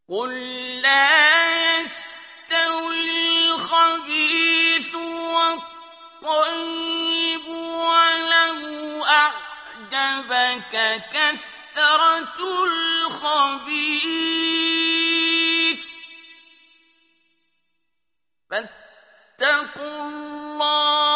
قل لا يستوي الخبيث والطيب ولو أعجبك كثرة الخبيث فاتقوا الله